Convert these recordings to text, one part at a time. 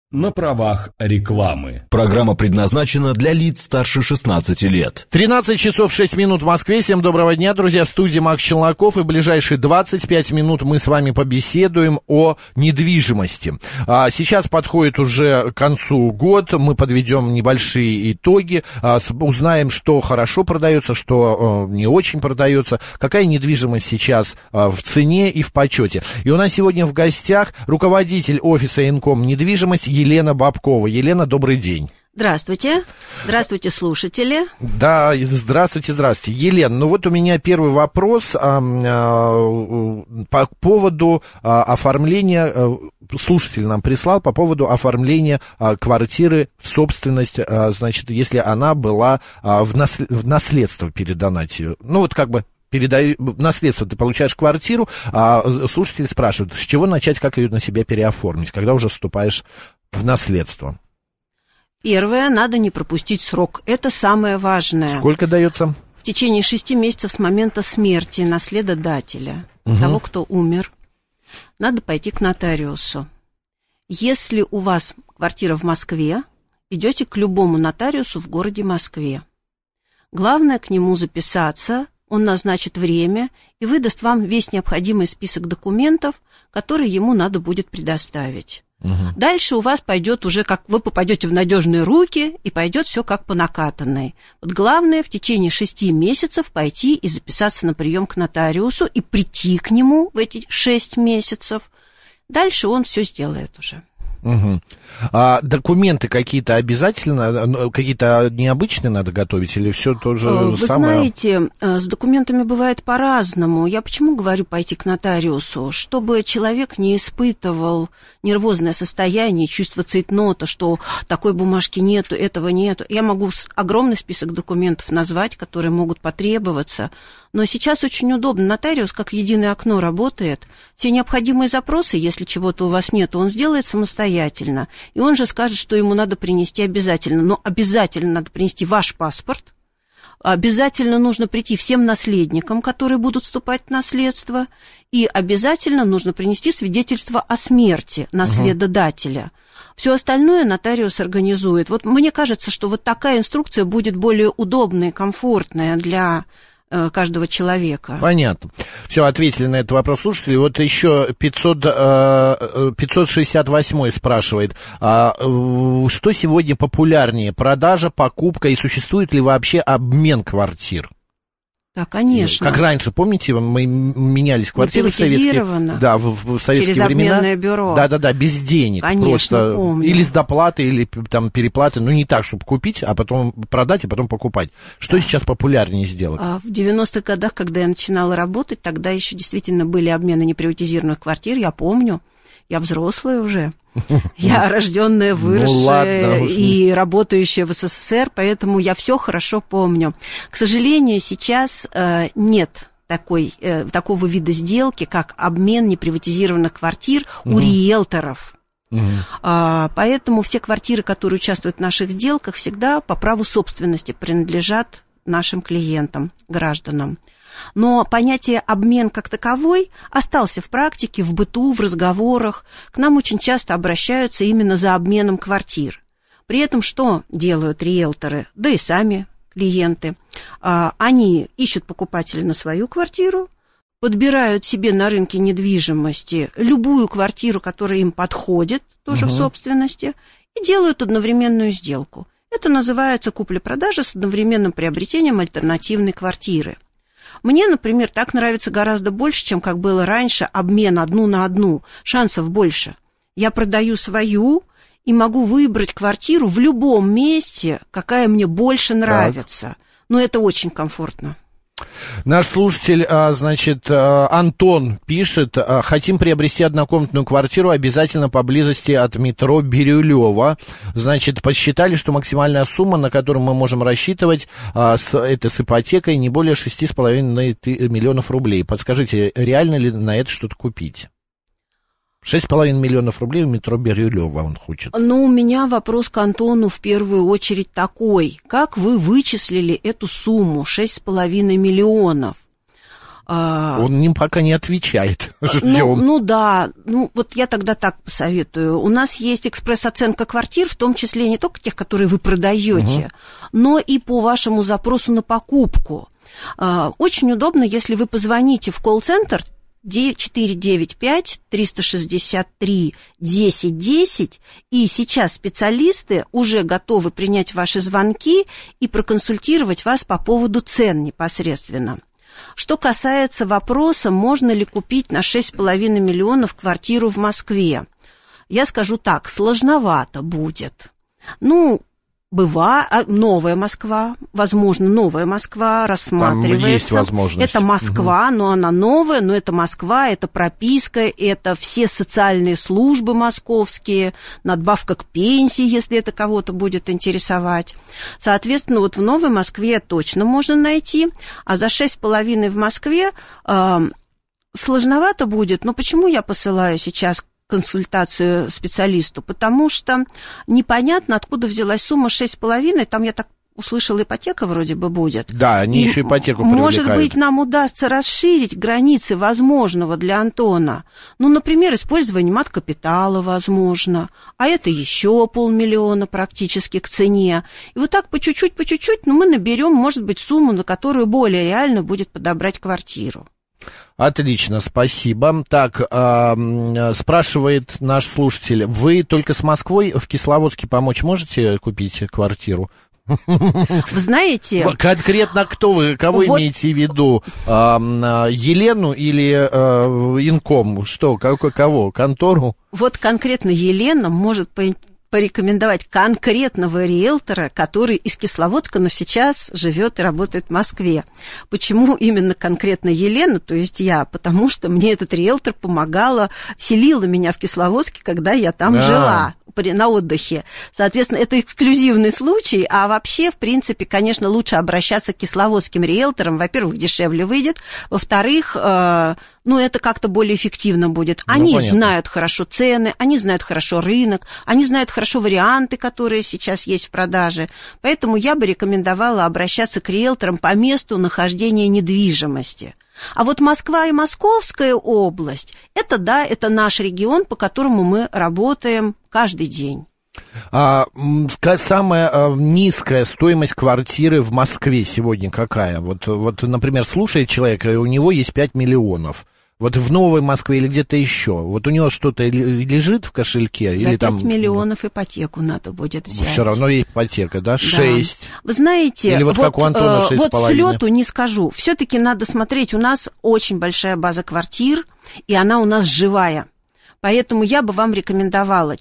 на правах рекламы. Программа предназначена для лиц старше 16 лет. 13 часов 6 минут в Москве. Всем доброго дня, друзья. В студии Макс Челноков. И в ближайшие 25 минут мы с вами побеседуем о недвижимости. Сейчас подходит уже к концу год. Мы подведем небольшие итоги. Узнаем, что хорошо продается, что не очень продается. Какая недвижимость сейчас в цене и в почете. И у нас сегодня в гостях руководитель офиса Инком недвижимость Елена Бабкова. Елена, добрый день. Здравствуйте. Здравствуйте, слушатели. Да, здравствуйте. Елена, ну вот у меня первый вопрос по поводу оформления, слушатель нам прислал по поводу оформления квартиры в собственность, значит, если она была в наследство передана тебе. Ну вот как бы наследство, ты получаешь квартиру, а слушатели спрашивают, с чего начать, как ее на себя переоформить, когда уже вступаешь в наследство? Первое, надо не пропустить срок. Это самое важное. Сколько дается? В течение 6 месяцев с момента смерти наследодателя, того, кто умер, надо пойти к нотариусу. Если у вас квартира в Москве, идете к любому нотариусу в городе Москве. Главное к нему записаться, он назначит время и выдаст вам весь необходимый список документов, которые ему надо будет предоставить. Дальше у вас пойдет уже, как вы попадете в надежные руки, и пойдет все как по накатанной. Вот главное в течение 6 месяцев пойти и записаться на прием к нотариусу и прийти к нему в эти 6 месяцев. Дальше он все сделает уже. А документы какие-то обязательно, какие-то необычные надо готовить, или все то же самое? Вы знаете, с документами бывает по-разному. Я почему говорю пойти к нотариусу? Чтобы человек не испытывал нервозное состояние, чувство цейтнота, что такой бумажки нету, этого нету. Я могу огромный список документов назвать, которые могут потребоваться. Но сейчас очень удобно. Нотариус как единое окно работает. Все необходимые запросы, если чего-то у вас нет, он сделает самостоятельно. И он же скажет, что ему надо принести обязательно. Но обязательно надо принести ваш паспорт. Обязательно нужно прийти всем наследникам, которые будут вступать в наследство. И обязательно нужно принести свидетельство о смерти наследодателя. Все остальное нотариус организует. Вот мне кажется, что вот такая инструкция будет более удобная и комфортная для каждого человека. Понятно. Все, ответили на этот вопрос слушатели. Вот еще 568 спрашивает, что сегодня популярнее, продажа, покупка и существует ли вообще обмен квартир? Да, конечно. Как раньше, помните, мы менялись квартиры в советские... Да, в советские через времена. обменное бюро. Да, без денег. Конечно, просто помню. Или с доплаты, или там переплаты. Ну, не так, чтобы купить, а потом продать, и потом покупать. Что сейчас популярнее сделок? В 90-х годах, когда я начинала работать, тогда еще действительно были обмены неприватизированных квартир, я помню. Я взрослая уже. Я рожденная, выросшая и работающая в СССР, поэтому я все хорошо помню. К сожалению, сейчас нет такого вида сделки, как обмен неприватизированных квартир у риэлторов. Поэтому все квартиры, которые участвуют в наших сделках, всегда по праву собственности принадлежат нашим клиентам, гражданам. Но понятие «обмен» как таковой остался в практике, в быту, в разговорах. К нам очень часто обращаются именно за обменом квартир. При этом что делают риэлторы, да и сами клиенты? Они ищут покупателя на свою квартиру, подбирают себе на рынке недвижимости любую квартиру, которая им подходит, тоже в собственности, и делают одновременную сделку. Это называется купля-продажа с одновременным приобретением альтернативной квартиры. Мне, например, так нравится гораздо больше, чем как было раньше, обмен одну на одну. Шансов больше. Я продаю свою и могу выбрать квартиру в любом месте, какая мне больше нравится. Но это очень комфортно. Наш слушатель, значит, Антон пишет: хотим приобрести однокомнатную квартиру обязательно поблизости от метро Бирюлево. Значит, посчитали, что максимальная сумма, на которую мы можем рассчитывать, это с ипотекой не более 6,5 миллионов рублей. Подскажите, реально ли на это что-то купить? 6,5 миллионов рублей в метро Бирюлево он хочет. Ну, у меня вопрос к Антону в первую очередь такой. Как вы вычислили эту сумму, 6,5 миллионов? Он им пока не отвечает. Ждем. Ну да, вот я тогда так посоветую. У нас есть экспресс-оценка квартир, в том числе не только тех, которые вы продаете, но и по вашему запросу на покупку. Очень удобно, если вы позвоните в колл-центр 495-363-1010, и сейчас специалисты уже готовы принять ваши звонки и проконсультировать вас по поводу цен непосредственно. Что касается вопроса, можно ли купить на 6,5 миллионов квартиру в Москве, я скажу так, сложновато будет. Новая Москва, возможно, новая Москва рассматривается. Там есть возможность. Это Москва, но она новая, но это Москва, это прописка, это все социальные службы московские, надбавка к пенсии, если это кого-то будет интересовать. Соответственно, вот в Новой Москве точно можно найти, а за 6,5 в Москве сложновато будет. Но почему я посылаю сейчас консультацию специалисту? Потому что непонятно, откуда взялась сумма 6,5, там, я так услышала, ипотека вроде бы будет. Да, они еще ипотеку привлекают. Может быть, нам удастся расширить границы возможного для Антона. Например, использование мат-капитала возможно, а это еще 500 000 практически к цене. И вот так по чуть-чуть, мы наберем, может быть, сумму, на которую более реально будет подобрать квартиру. Отлично, спасибо. Так, спрашивает наш слушатель, вы только с Москвой в Кисловодске помочь можете купить квартиру? Вы знаете... Конкретно кого имеете в виду? Елену или Инком? Что, кого? Контору? Вот конкретно Елена может порекомендовать конкретного риэлтора, который из Кисловодска, но сейчас живет и работает в Москве. Почему именно конкретно Елена, то есть я? Потому что мне этот риэлтор селила меня в Кисловодске, когда я там жила на отдыхе. Соответственно, это эксклюзивный случай, а вообще, в принципе, конечно, лучше обращаться к кисловодским риэлторам. Во-первых, дешевле выйдет, во-вторых, это как-то более эффективно будет. Они знают хорошо цены, они знают хорошо рынок, они знают хорошо варианты, которые сейчас есть в продаже. Поэтому я бы рекомендовала обращаться к риэлторам по месту нахождения недвижимости. А вот Москва и Московская область, это наш регион, по которому мы работаем каждый день. Самая низкая стоимость квартиры в Москве сегодня какая? Вот, например, слушает человек, и у него есть 5 миллионов. Вот в Новой Москве или где-то еще. Вот у него что-то лежит в кошельке? За 5 миллионов ипотеку надо будет взять. Все равно есть ипотека, да? 6. Да. Вы знаете, или как у Антона 6,5. Вот с лету не скажу. Все-таки надо смотреть. У нас очень большая база квартир, и она у нас живая. Поэтому я бы вам рекомендовала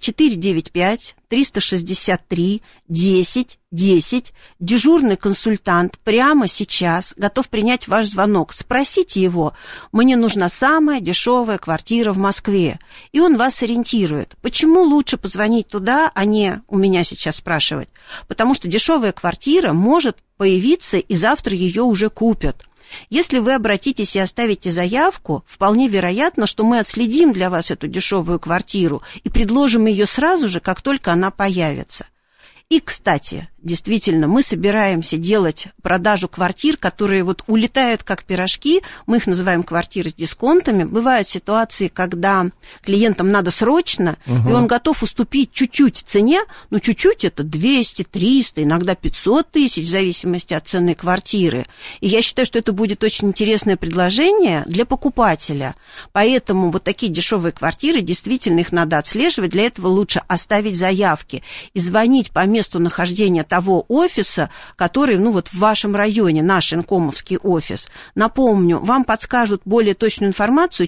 495-363-1010. Дежурный консультант прямо сейчас готов принять ваш звонок. Спросите его, мне нужна самая дешевая квартира в Москве. И он вас ориентирует. Почему лучше позвонить туда, а не у меня сейчас спрашивать? Потому что дешевая квартира может появиться, и завтра ее уже купят. Если вы обратитесь и оставите заявку, вполне вероятно, что мы отследим для вас эту дешевую квартиру и предложим ее сразу же, как только она появится. И, кстати, действительно, мы собираемся делать продажу квартир, которые вот улетают как пирожки, мы их называем квартиры с дисконтами. Бывают ситуации, когда клиентам надо срочно, и он готов уступить чуть-чуть цене, но чуть-чуть это 200, 300, иногда 500 тысяч, в зависимости от цены квартиры. И я считаю, что это будет очень интересное предложение для покупателя. Поэтому вот такие дешевые квартиры, действительно, их надо отслеживать. Для этого лучше оставить заявки и звонить по месту нахождения того офиса, который, в вашем районе, наш инкомовский офис. Напомню, вам подскажут более точную информацию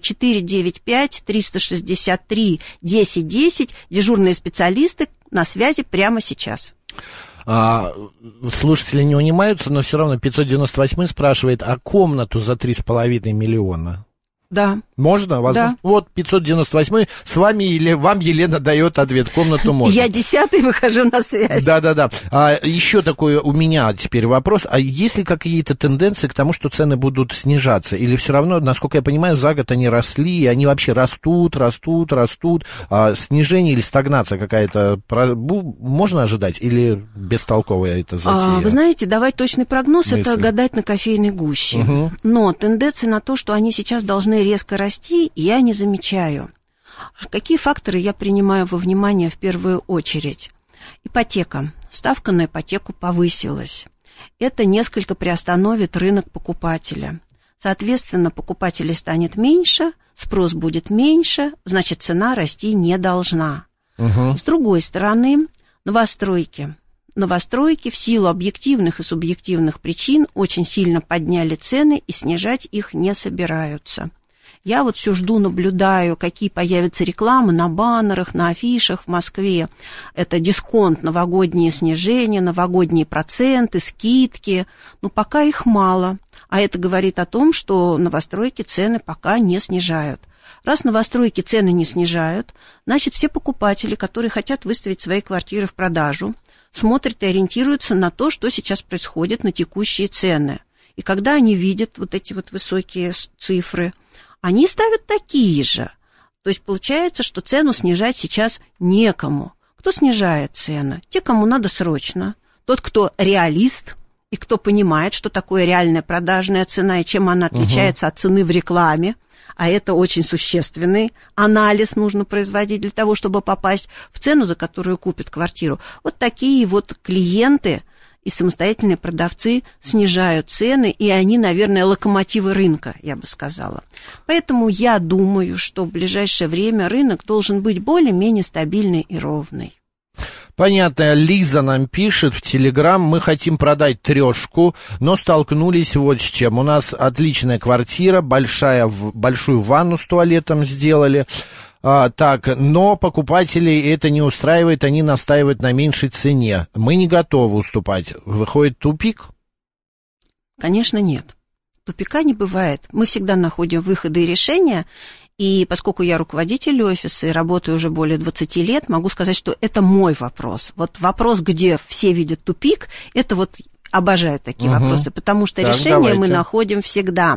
495-363-1010, дежурные специалисты на связи прямо сейчас. Слушатели не унимаются, но все равно 598 спрашивает, а комнату за 3,5 миллиона? Да. Можно? Возможно? Да. Вот, 598 с вами, или вам Елена дает ответ, в комнату можно. Я 10-й выхожу на связь. Да-да-да. Еще такой у меня теперь вопрос. А есть ли какие-то тенденции к тому, что цены будут снижаться? Или все равно, насколько я понимаю, за год они росли, и они вообще растут? Снижение или стагнация какая-то можно ожидать? Или бестолковая это затея? Вы знаете, давать точный прогноз, это гадать на кофейной гуще. Угу. Но тенденции на то, что они сейчас должны резко расти, я не замечаю. Какие факторы я принимаю во внимание в первую очередь? Ипотека. Ставка на ипотеку повысилась. Это несколько приостановит рынок покупателя. Соответственно, покупателей станет меньше, спрос будет меньше, значит, цена расти не должна. Угу. С другой стороны, новостройки. Новостройки в силу объективных и субъективных причин очень сильно подняли цены и снижать их не собираются. Я вот все жду, наблюдаю, какие появятся рекламы на баннерах, на афишах в Москве. Это дисконт, новогодние снижения, новогодние проценты, скидки. Но пока их мало. А это говорит о том, что новостройки цены пока не снижают. Раз новостройки цены не снижают, значит, все покупатели, которые хотят выставить свои квартиры в продажу, смотрят и ориентируются на то, что сейчас происходит, на текущие цены. И когда они видят вот эти вот высокие цифры, они ставят такие же. То есть получается, что цену снижать сейчас некому. Кто снижает цены? Те, кому надо срочно. Тот, кто реалист и кто понимает, что такое реальная продажная цена и чем она отличается от цены в рекламе. А это очень существенный анализ нужно производить для того, чтобы попасть в цену, за которую купят квартиру. Вот такие вот клиенты и самостоятельные продавцы снижают цены, и они, наверное, локомотивы рынка, я бы сказала. Поэтому я думаю, что в ближайшее время рынок должен быть более-менее стабильный и ровный. Понятно, Лиза нам пишет в Телеграм: мы хотим продать 3, но столкнулись вот с чем. У нас отличная квартира, большую ванну с туалетом сделали. Но покупателей это не устраивает, они настаивают на меньшей цене. Мы не готовы уступать. Выходит тупик? Конечно, нет. Тупика не бывает. Мы всегда находим выходы и решения. И поскольку я руководитель офиса и работаю уже более 20 лет, могу сказать, что это мой вопрос. Вот вопрос, где все видят тупик, это вот обожаю такие вопросы, потому что так, решение мы находим всегда.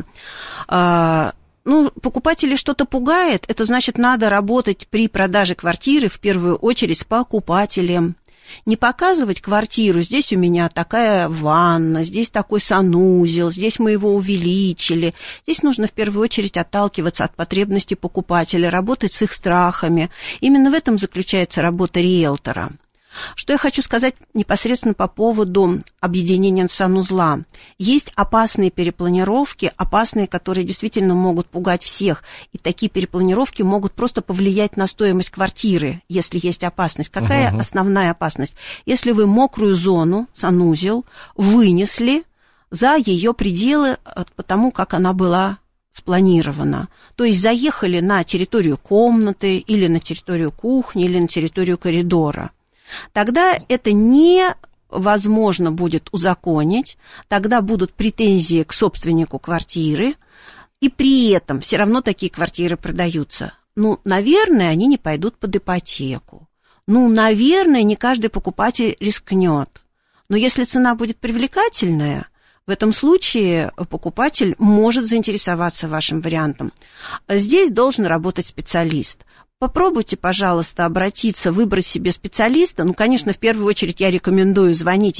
Покупателей что-то пугает, это значит, надо работать при продаже квартиры в первую очередь с покупателем. Не показывать квартиру, здесь у меня такая ванна, здесь такой санузел, здесь мы его увеличили. Здесь нужно в первую очередь отталкиваться от потребностей покупателя, работать с их страхами. Именно в этом заключается работа риэлтора. Что я хочу сказать непосредственно по поводу объединения санузла. Есть опасные перепланировки, опасные, которые действительно могут пугать всех. И такие перепланировки могут просто повлиять на стоимость квартиры, если есть опасность. Какая основная опасность? Если вы мокрую зону, санузел, вынесли за ее пределы, потому как она была спланирована. То есть заехали на территорию комнаты, или на территорию кухни, или на территорию коридора. Тогда это невозможно будет узаконить, тогда будут претензии к собственнику квартиры, и при этом все равно такие квартиры продаются. Наверное, они не пойдут под ипотеку. Наверное, не каждый покупатель рискнет. Но если цена будет привлекательная, в этом случае покупатель может заинтересоваться вашим вариантом. Здесь должен работать специалист. Попробуйте, пожалуйста, обратиться, выбрать себе специалиста. Конечно, в первую очередь я рекомендую звоните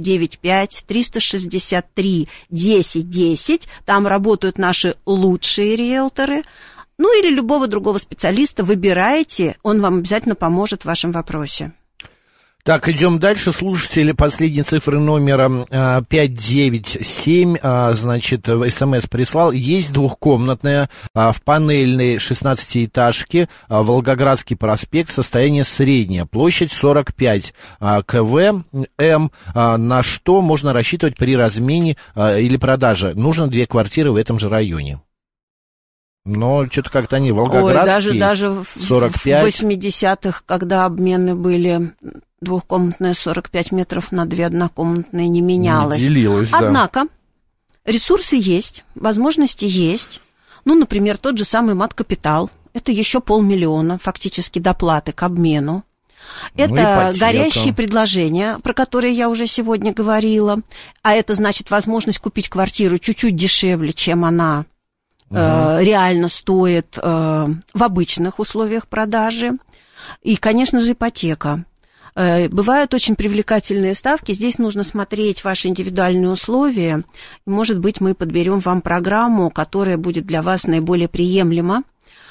495-363-1010. Там работают наши лучшие риэлторы. Или любого другого специалиста выбирайте, он вам обязательно поможет в вашем вопросе. Так, идем дальше. Слушатели последней цифры номера 597, СМС прислал. Есть двухкомнатная в панельной 16-этажке, Волгоградский проспект, состояние среднее, площадь 45 кв. На что можно рассчитывать при размене или продаже? Нужно 2 квартиры в этом же районе. Но что-то как-то они волгоградские, даже 45. В 80-х, когда обмены были, двухкомнатная 45 метров на 2 однокомнатные не менялось. Не делилось, да. Однако ресурсы есть, возможности есть. Ну, например, тот же самый мат-капитал. Это еще 500 000 фактически доплаты к обмену. Это горящие предложения, про которые я уже сегодня говорила. А это значит возможность купить квартиру чуть-чуть дешевле, чем она реально стоит в обычных условиях продажи. И, конечно же, ипотека. Бывают очень привлекательные ставки. Здесь нужно смотреть ваши индивидуальные условия. Может быть, мы подберем вам программу, которая будет для вас наиболее приемлема.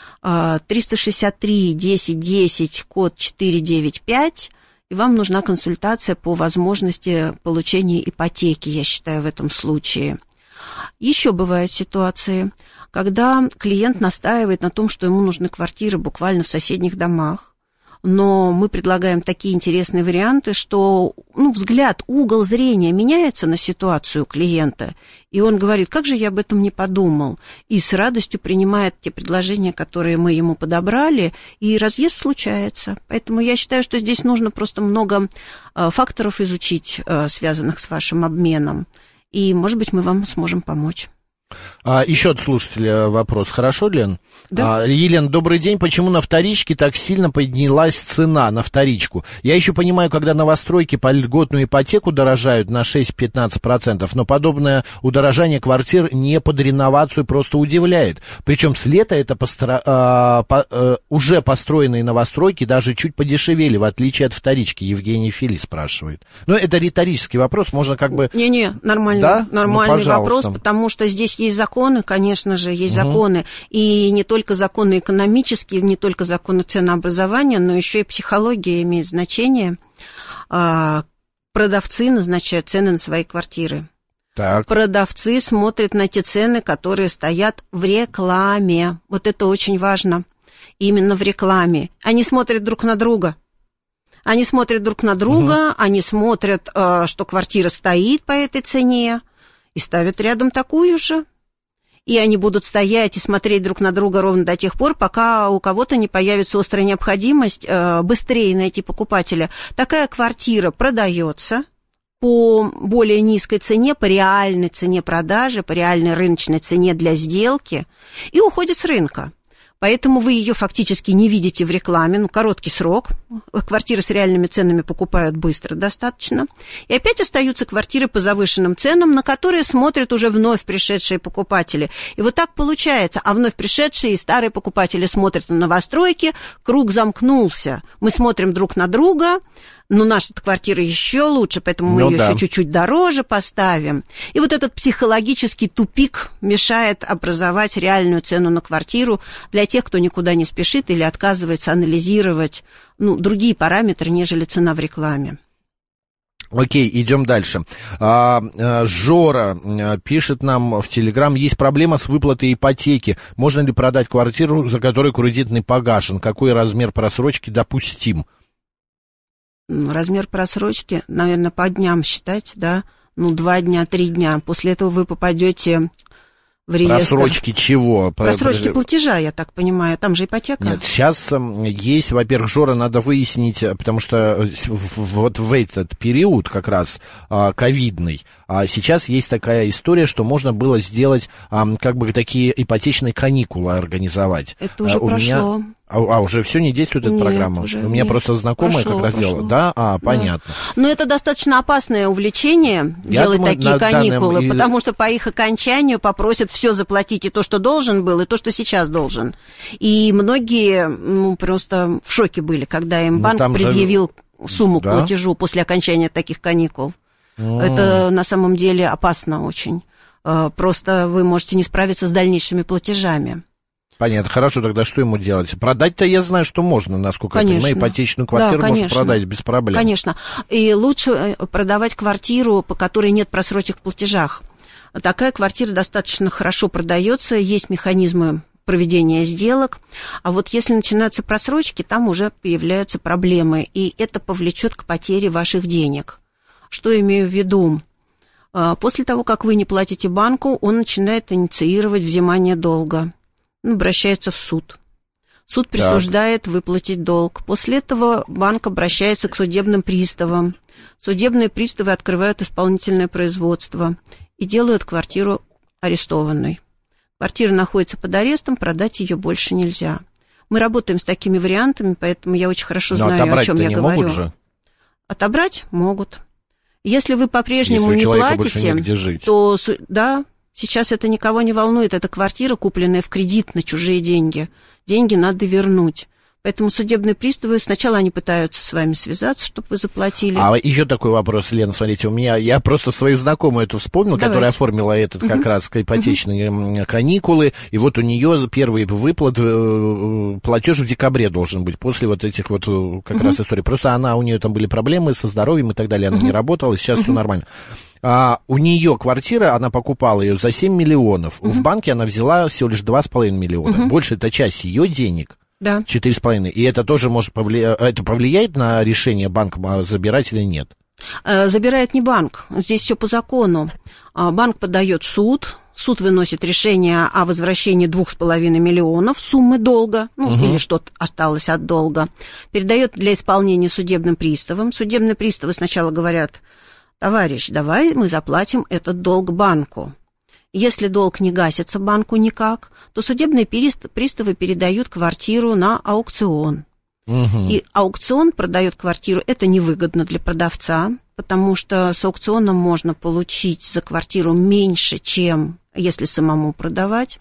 363 10 10, код 495, и вам нужна консультация по возможности получения ипотеки, я считаю, в этом случае. Еще бывают ситуации, когда клиент настаивает на том, что ему нужны квартиры буквально в соседних домах, но мы предлагаем такие интересные варианты, что взгляд, угол зрения меняется на ситуацию клиента, и он говорит, как же я об этом не подумал, и с радостью принимает те предложения, которые мы ему подобрали, и разъезд случается. Поэтому я считаю, что здесь нужно просто много факторов изучить, связанных с вашим обменом, и, может быть, мы вам сможем помочь. Еще от слушателя вопрос. Хорошо, Лен? Да. Елена, добрый день. Почему на вторичке так сильно поднялась цена на вторичку? Я еще понимаю, когда новостройки по льготную ипотеку дорожают на 6-15%, но подобное удорожание квартир не под реновацию просто удивляет. Причем с лета это уже построенные новостройки даже чуть подешевели, в отличие от вторички. Евгений Фили спрашивает. Но это риторический вопрос, можно как бы... Не-не, нормальный, да? нормальный вопрос, потому что здесь есть законы, конечно же, есть законы, и не только законы экономические, не только законы ценообразования, но еще и психология имеет значение. Продавцы назначают цены на свои квартиры. Так. Продавцы смотрят на те цены, которые стоят в рекламе. Вот это очень важно. Именно в рекламе. Они смотрят друг на друга. Они смотрят друг на друга, они смотрят, что квартира стоит по этой цене, и ставят рядом такую же. И они будут стоять и смотреть друг на друга ровно до тех пор, пока у кого-то не появится острая необходимость быстрее найти покупателя. Такая квартира продается по более низкой цене, по реальной цене продажи, по реальной рыночной цене для сделки, и уходит с рынка. Поэтому вы ее фактически не видите в рекламе, короткий срок. Квартиры с реальными ценами покупают быстро достаточно. И опять остаются квартиры по завышенным ценам, на которые смотрят уже вновь пришедшие покупатели. И вот так получается. А вновь пришедшие и старые покупатели смотрят на новостройки, круг замкнулся. Мы смотрим друг на друга, но наша квартира еще лучше, поэтому мы ее еще чуть-чуть дороже поставим. И вот этот психологический тупик мешает образовать реальную цену на квартиру для тех, кто никуда не спешит или отказывается анализировать другие параметры, нежели цена в рекламе. Окей, идем дальше. Жора пишет нам в Телеграм, есть проблема с выплатой ипотеки. Можно ли продать квартиру, за которой кредитный погашен? Какой размер просрочки допустим? Размер просрочки, наверное, по дням считать, да, 2 дня, 3 дня. После этого вы попадете в реестр. Просрочки чего? Просрочки платежа, я так понимаю, там же ипотека. Нет, сейчас есть, во-первых, Жора, надо выяснить, потому что вот в этот период как раз ковидный, сейчас есть такая история, что можно было сделать как бы такие ипотечные каникулы организовать. Это уже прошло. Уже все не действует эта программа? У меня просто знакомая как раз делала. Да? Понятно. Да. Но это достаточно опасное увлечение, делать такие каникулы, потому что по их окончанию попросят все заплатить, и то, что должен был, и то, что сейчас должен. И многие просто в шоке были, когда им банк предъявил сумму к платежу после окончания таких каникул. Это на самом деле опасно очень. Просто вы можете не справиться с дальнейшими платежами. Понятно. Хорошо, тогда что ему делать? Продать-то я знаю, что можно, насколько я понимаю, ипотечную квартиру можно продать без проблем. Конечно. И лучше продавать квартиру, по которой нет просрочек в платежах. Такая квартира достаточно хорошо продается, есть механизмы проведения сделок. А вот если начинаются просрочки, там уже появляются проблемы, и это повлечет к потере ваших денег. Что имею в виду? После того, как вы не платите банку, он начинает инициировать взимание долга. Обращается в суд. Суд присуждает выплатить долг. После этого банк обращается к судебным приставам. Судебные приставы открывают исполнительное производство и делают квартиру арестованной. Квартира находится под арестом, продать ее больше нельзя. Мы работаем с такими вариантами, поэтому я очень хорошо знаю, о чем я говорю. Могут же? Отобрать могут. Если вы по-прежнему не платите, то да, сейчас это никого не волнует. Это квартира, купленная в кредит на чужие деньги. Деньги надо вернуть. Поэтому судебные приставы, сначала они пытаются с вами связаться, чтобы вы заплатили. А еще такой вопрос, Лена, смотрите, я просто свою знакомую эту вспомнил, Давайте. Которая оформила этот как раз ипотечные каникулы, и вот у нее первый выплат, платеж в декабре должен быть, после вот этих вот как раз историй. Просто у нее там были проблемы со здоровьем и так далее, она не работала, сейчас все нормально. У нее квартира, она покупала ее за 7 миллионов, в банке она взяла всего лишь 2,5 миллиона, больше это часть ее денег. Да. 4,5. И это тоже может повлияет на решение банка, забирать или нет? Забирает не банк. Здесь все по закону. Банк подает в суд. Суд выносит решение о возвращении 2,5 миллионов суммы долга, или что-то осталось от долга. Передает для исполнения судебным приставам. Судебные приставы сначала говорят: товарищ, давай мы заплатим этот долг банку. Если долг не гасится банку никак, то судебные приставы передают квартиру на аукцион. И аукцион продает квартиру. Это невыгодно для продавца, потому что с аукционом можно получить за квартиру меньше, чем если самому продавать.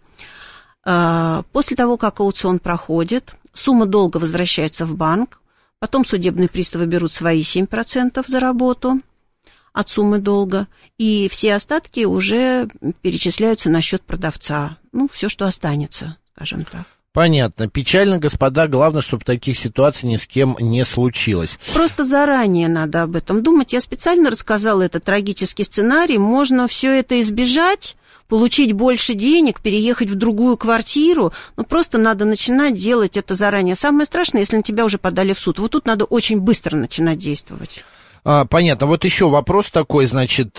После того, как аукцион проходит, сумма долга возвращается в банк, потом судебные приставы берут свои 7% за работу от суммы долга, и все остатки уже перечисляются на счет продавца. Все, что останется, скажем так. Понятно. Печально, господа. Главное, чтобы таких ситуаций ни с кем не случилось. Просто заранее надо об этом думать. Я специально рассказала этот трагический сценарий. Можно все это избежать, получить больше денег, переехать в другую квартиру. Просто надо начинать делать это заранее. Самое страшное, если на тебя уже подали в суд. Вот тут надо очень быстро начинать действовать. Понятно. Вот еще вопрос такой, значит,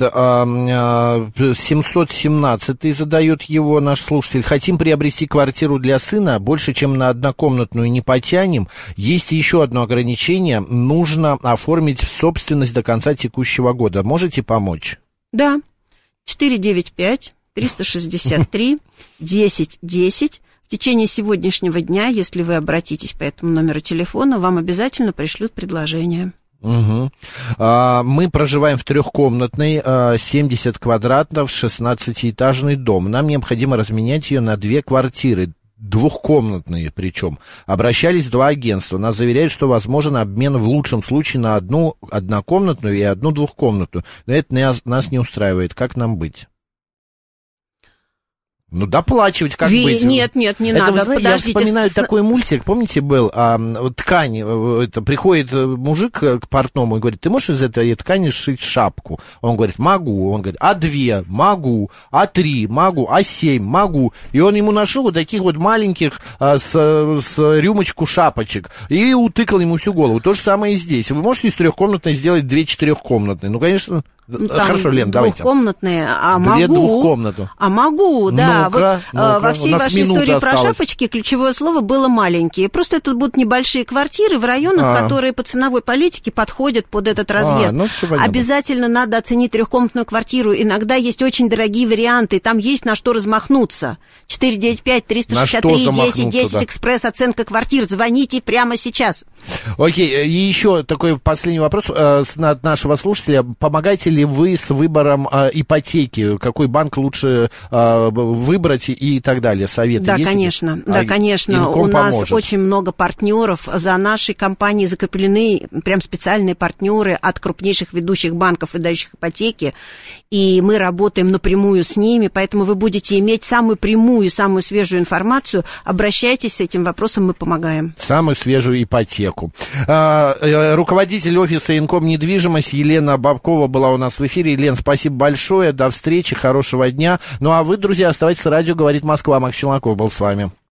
717-й задает его наш слушатель. Хотим приобрести квартиру для сына, больше, чем на однокомнатную не потянем. Есть еще одно ограничение. Нужно оформить собственность до конца текущего года. Можете помочь? Да. 495-363-1010. В течение сегодняшнего дня, если вы обратитесь по этому номеру телефона, вам обязательно пришлют предложение. Мы проживаем в трехкомнатной, 70 квадратов, 16-этажный дом. Нам необходимо разменять ее на 2 квартиры, двухкомнатные причем. Обращались в 2 агентства. Нас заверяют, что возможен обмен в лучшем случае на одну однокомнатную и одну двухкомнатную. Но это нас не устраивает. Как нам быть? Доплачивать как быть? Нет, не надо, вы знаете, подождите. Я вспоминаю такой мультик, помните, был, ткань, приходит мужик к портному и говорит: ты можешь из этой ткани сшить шапку? Он говорит: могу. Он говорит: 2 могу, 3 могу, 7 могу. И он ему нашел вот таких вот маленьких с рюмочку шапочек и утыкал ему всю голову. То же самое и здесь. Вы можете из трехкомнатной сделать 2 четырехкомнатные? Конечно. Хорошо, Лен, давайте. Двухкомнатные, 2 двухкомнатные. могу, да. Ну-ка, во всей вашей истории осталось. про шапочки ключевое слово было маленькие. Просто это будут небольшие квартиры в районах, которые по ценовой политике подходят под этот разъезд. Обязательно надо оценить трехкомнатную квартиру. Иногда есть очень дорогие варианты, там есть на что размахнуться. 495-363-1010, да. Экспресс, оценка квартир. Звоните прямо сейчас. Окей, и еще такой последний вопрос от нашего слушателя. Помогаете ли вы с выбором ипотеки? Какой банк лучше выбрать и так далее? Советы да, есть? Конечно. Да, конечно. У нас очень много партнеров. За нашей компанией закреплены прям специальные партнеры от крупнейших ведущих банков, выдающих ипотеки. И мы работаем напрямую с ними, поэтому вы будете иметь самую прямую, самую свежую информацию. Обращайтесь с этим вопросом, мы помогаем. Самую свежую ипотеку. Руководитель офиса Инком недвижимость Елена Бабкова была у нас в эфире. Елена, спасибо большое, до встречи, хорошего дня. Ну а вы, друзья, оставайтесь с радио «Говорит Москва». Макс Челноков был с вами.